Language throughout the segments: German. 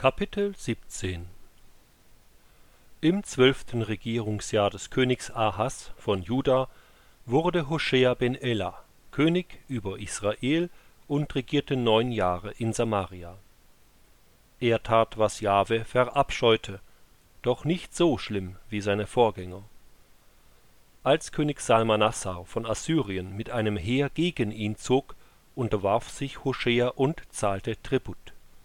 Kapitel 17 Im 12. Regierungsjahr des Königs Ahas von Juda wurde Hoschea ben Ela König über Israel und regierte 9 Jahre in Samaria. Er tat, was Jahwe verabscheute, doch nicht so schlimm wie seine Vorgänger. Als König Salmanassar von Assyrien mit einem Heer gegen ihn zog, unterwarf sich Hoschea und zahlte Tribut.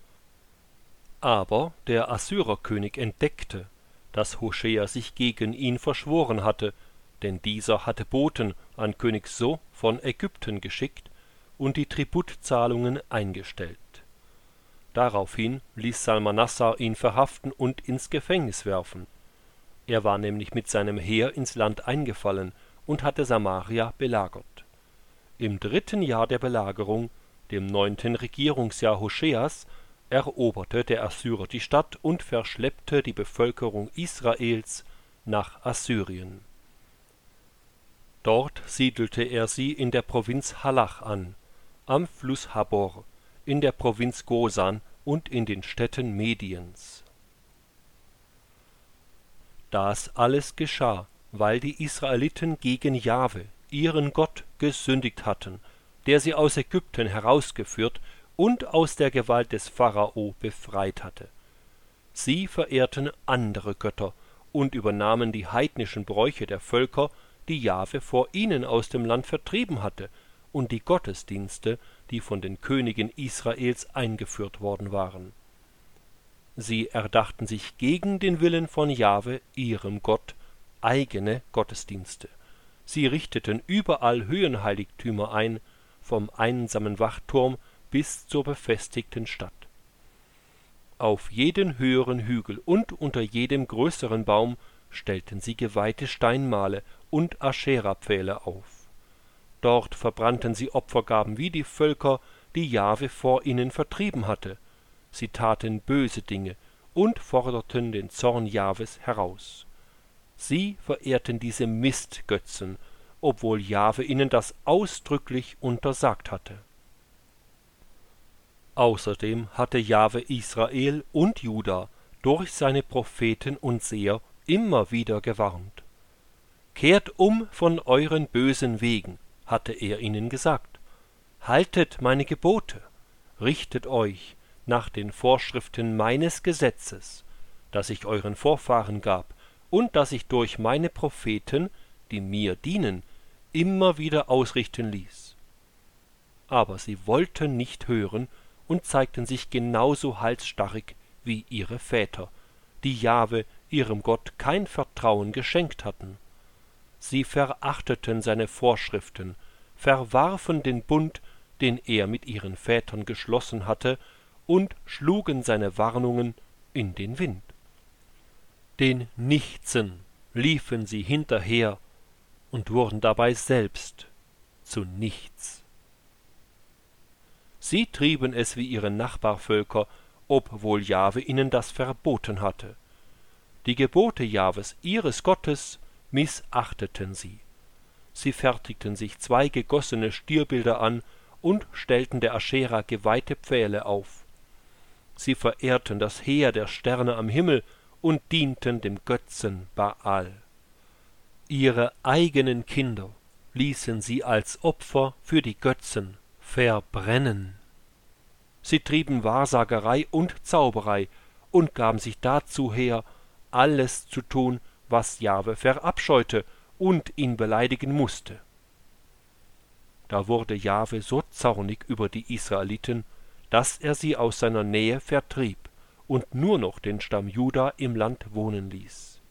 Aber der Assyrerkönig entdeckte, dass Hoschea sich gegen ihn verschworen hatte, denn dieser hatte Boten an König So von Ägypten geschickt und die Tributzahlungen eingestellt. Daraufhin ließ Salmanassar ihn verhaften und ins Gefängnis werfen. Er war nämlich mit seinem Heer ins Land eingefallen und hatte Samaria belagert. Im 3. Jahr der Belagerung, dem 9. Regierungsjahr Hoscheas, eroberte der Assyrer die Stadt und verschleppte die Bevölkerung Israels nach Assyrien. Dort siedelte er sie in der Provinz Halach an, am Fluss Habor, in der Provinz Gosan und in den Städten Mediens. Das alles geschah, weil die Israeliten gegen Jahwe, ihren Gott, gesündigt hatten, der sie aus Ägypten herausgeführt und aus der Gewalt des Pharao befreit hatte. Sie verehrten andere Götter und übernahmen die heidnischen Bräuche der Völker, die Jahwe vor ihnen aus dem Land vertrieben hatte, und die Gottesdienste, die von den Königen Israels eingeführt worden waren. Sie erdachten sich gegen den Willen von Jahwe, ihrem Gott, eigene Gottesdienste. Sie richteten überall Höhenheiligtümer ein, vom einsamen Wachturm bis zur befestigten Stadt. Auf jeden höheren Hügel und unter jedem größeren Baum stellten sie geweihte Steinmale und Aschera-Pfähle auf. Dort verbrannten sie Opfergaben wie die Völker, die Jahwe vor ihnen vertrieben hatte. Sie taten böse Dinge und forderten den Zorn Jahwes heraus. Sie verehrten diese Mistgötzen, obwohl Jahwe ihnen das ausdrücklich untersagt hatte. Außerdem hatte Jahwe Israel und Juda durch seine Propheten und Seher immer wieder gewarnt. »Kehrt um von euren bösen Wegen«, hatte er ihnen gesagt. »Haltet meine Gebote, richtet euch nach den Vorschriften meines Gesetzes, das ich euren Vorfahren gab und das ich durch meine Propheten, die mir dienen, immer wieder ausrichten ließ.« Aber sie wollten nicht hören und zeigten sich genauso halsstarrig wie ihre Väter, die Jahwe, ihrem Gott, kein Vertrauen geschenkt hatten. Sie verachteten seine Vorschriften, verwarfen den Bund, den er mit ihren Vätern geschlossen hatte, und schlugen seine Warnungen in den Wind. Den Nichtsen liefen sie hinterher und wurden dabei selbst zu nichts. Sie trieben es wie ihre Nachbarvölker, obwohl Jahwe ihnen das verboten hatte. Die Gebote Jahwes, ihres Gottes, missachteten sie. Sie fertigten sich 2 gegossene Stierbilder an und stellten der Aschera geweihte Pfähle auf. Sie verehrten das Heer der Sterne am Himmel und dienten dem Götzen Baal. Ihre eigenen Kinder ließen sie als Opfer für die Götzen verbrennen. Sie trieben Wahrsagerei und Zauberei und gaben sich dazu her, alles zu tun, was Jahwe verabscheute und ihn beleidigen musste. Da wurde Jahwe so zornig über die Israeliten, dass er sie aus seiner Nähe vertrieb und nur noch den Stamm Juda im Land wohnen ließ.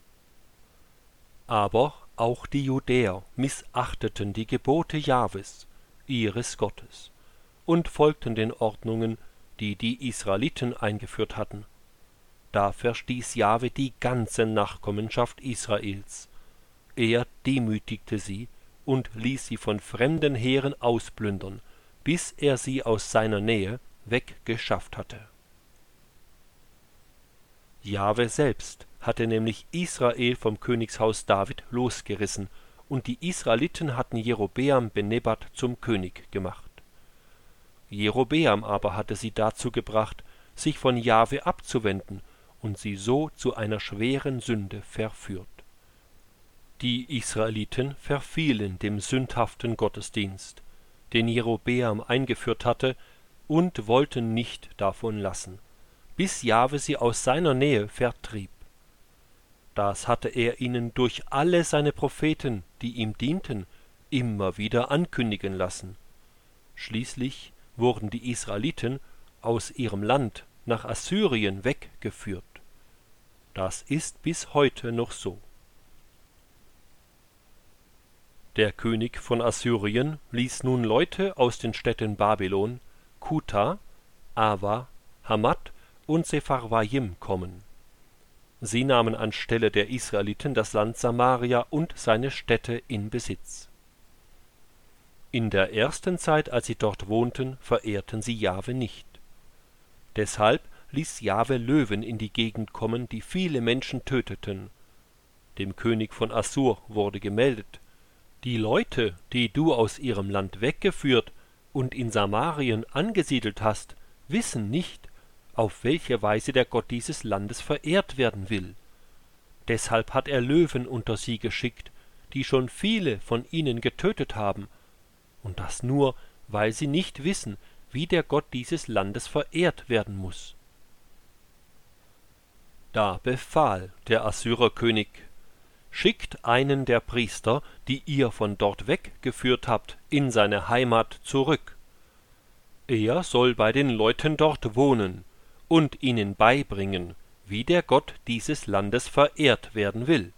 Aber auch die Judäer missachteten die Gebote Jahwes, ihres Gottes, und folgten den Ordnungen, die die Israeliten eingeführt hatten. Da verstieß Jahwe die ganze Nachkommenschaft Israels. Er demütigte sie und ließ sie von fremden Heeren ausplündern, bis er sie aus seiner Nähe weggeschafft hatte. Jahwe selbst hatte nämlich Israel vom Königshaus David losgerissen, und die Israeliten hatten Jerobeam ben Nebat zum König gemacht. Jerobeam aber hatte sie dazu gebracht, sich von Jahwe abzuwenden und sie so zu einer schweren Sünde verführt. Die Israeliten verfielen dem sündhaften Gottesdienst, den Jerobeam eingeführt hatte, und wollten nicht davon lassen, bis Jahwe sie aus seiner Nähe vertrieb. Das hatte er ihnen durch alle seine Propheten, die ihm dienten, immer wieder ankündigen lassen. Schließlich wurden die Israeliten aus ihrem Land nach Assyrien weggeführt. Das ist bis heute noch so. Der König von Assyrien ließ nun Leute aus den Städten Babylon, Kuta, Ava, Hamat und Sepharvaim kommen. Sie nahmen anstelle der Israeliten das Land Samaria und seine Städte in Besitz. In der ersten Zeit, als sie dort wohnten, verehrten sie Jahwe nicht. Deshalb ließ Jahwe Löwen in die Gegend kommen, die viele Menschen töteten. Dem König von Assur wurde gemeldet: Die Leute, die du aus ihrem Land weggeführt und in Samarien angesiedelt hast, wissen nicht, auf welche Weise der Gott dieses Landes verehrt werden will. Deshalb hat er Löwen unter sie geschickt, die schon viele von ihnen getötet haben, und das nur, weil sie nicht wissen, wie der Gott dieses Landes verehrt werden muß. Da befahl der Assyrerkönig: Schickt einen der Priester, die ihr von dort weggeführt habt, in seine Heimat zurück. Er soll bei den Leuten dort wohnen und ihnen beibringen, wie der Gott dieses Landes verehrt werden will.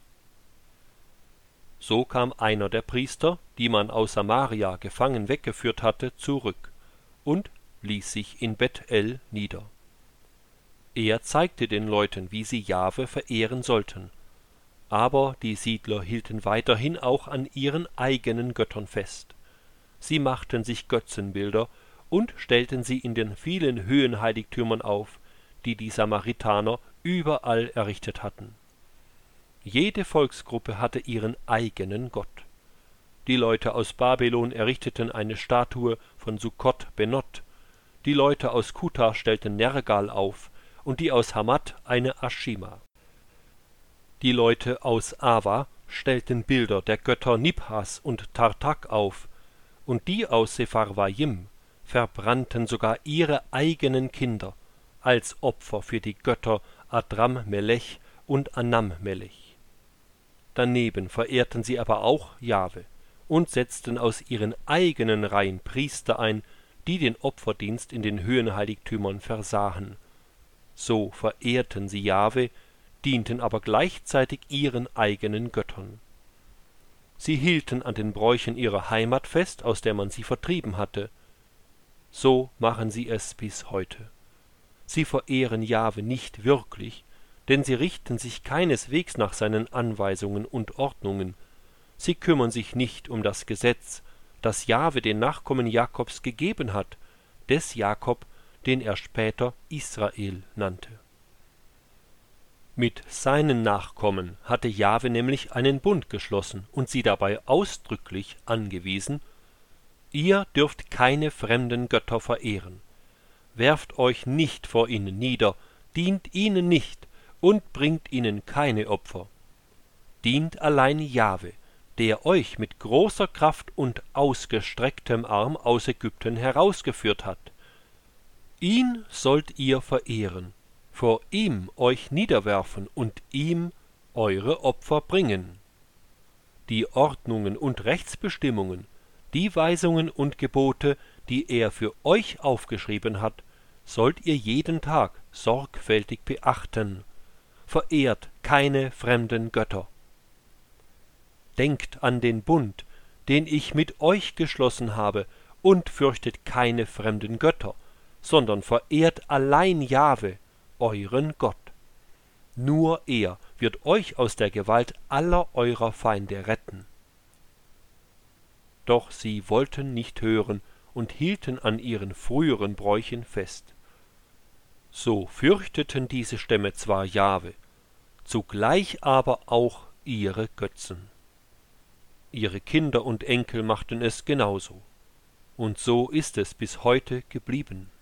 So kam einer der Priester, die man aus Samaria gefangen weggeführt hatte, zurück und ließ sich in Bethel nieder. Er zeigte den Leuten, wie sie Jahwe verehren sollten, aber die Siedler hielten weiterhin auch an ihren eigenen Göttern fest. Sie machten sich Götzenbilder und stellten sie in den vielen Höhenheiligtümern auf, die die Samaritaner überall errichtet hatten. Jede Volksgruppe hatte ihren eigenen Gott. Die Leute aus Babylon errichteten eine Statue von Sukkot Benot, die Leute aus Kuta stellten Nergal auf und die aus Hamat eine Aschima. Die Leute aus Ava stellten Bilder der Götter Nibhas und Tartak auf, und die aus Sepharvaim verbrannten sogar ihre eigenen Kinder als Opfer für die Götter Adram-Melech und Anam-Melech. Daneben verehrten sie aber auch Jahwe und setzten aus ihren eigenen Reihen Priester ein, die den Opferdienst in den Höhenheiligtümern versahen. So verehrten sie Jahwe, dienten aber gleichzeitig ihren eigenen Göttern. Sie hielten an den Bräuchen ihrer Heimat fest, aus der man sie vertrieben hatte. So machen sie es bis heute. Sie verehren Jahwe nicht wirklich, denn sie richten sich keineswegs nach seinen Anweisungen und Ordnungen. Sie kümmern sich nicht um das Gesetz, das Jahwe den Nachkommen Jakobs gegeben hat, des Jakob, den er später Israel nannte. Mit seinen Nachkommen hatte Jahwe nämlich einen Bund geschlossen und sie dabei ausdrücklich angewiesen: Ihr dürft keine fremden Götter verehren. Werft euch nicht vor ihnen nieder, dient ihnen nicht und bringt ihnen keine Opfer. Dient allein Jahwe, der euch mit großer Kraft und ausgestrecktem Arm aus Ägypten herausgeführt hat. Ihn sollt ihr verehren, vor ihm euch niederwerfen und ihm eure Opfer bringen. Die Ordnungen und Rechtsbestimmungen, die Weisungen und Gebote, die er für euch aufgeschrieben hat, sollt ihr jeden Tag sorgfältig beachten. Verehrt keine fremden Götter. Denkt an den Bund, den ich mit euch geschlossen habe, und fürchtet keine fremden Götter, sondern verehrt allein Jahwe, euren Gott. Nur er wird euch aus der Gewalt aller eurer Feinde retten. Doch sie wollten nicht hören und hielten an ihren früheren Bräuchen fest. So fürchteten diese Stämme zwar Jahwe, zugleich aber auch ihre Götzen. Ihre Kinder und Enkel machten es genauso, und so ist es bis heute geblieben.